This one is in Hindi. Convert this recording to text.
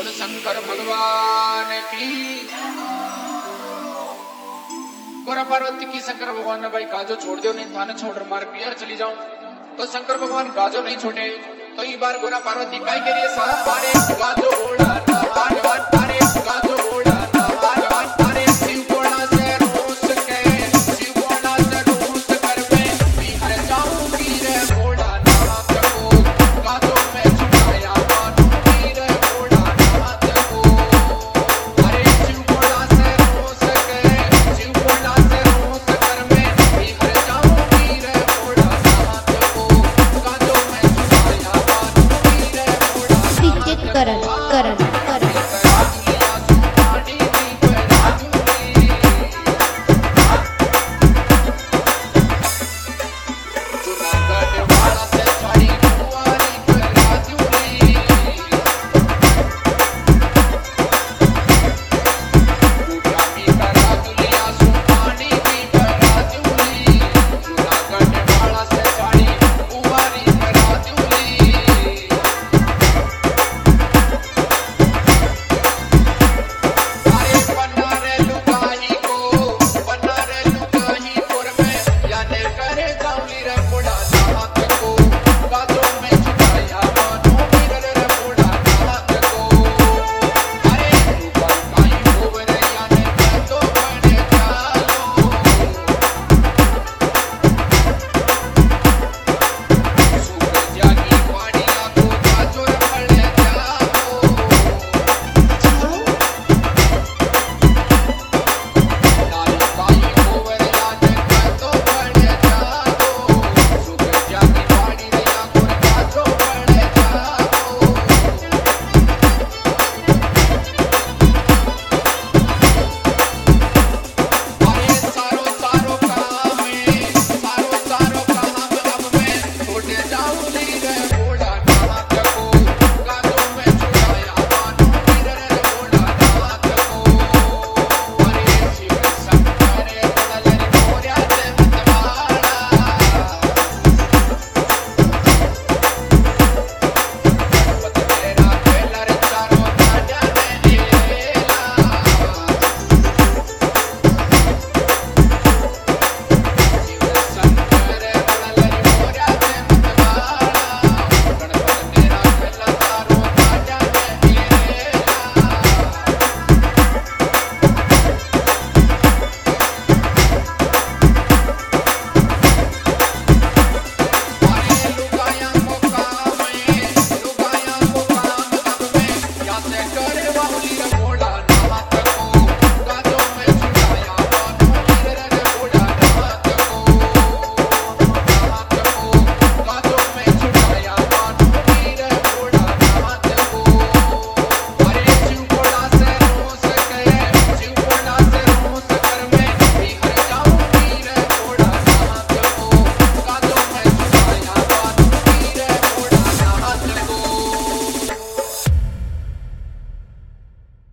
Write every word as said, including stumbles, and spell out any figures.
बोलो शंकर भगवान की। गोरा पार्वती की शंकर भगवान ने भाई गाजो छोड़ दो, नहीं थाने छोड़ मार पियर चली जाऊं। तो शंकर भगवान गाजो नहीं छोड़े, तो ये बार गोरा पार्वती काई के लिए साहब मारे गाजो उड़ा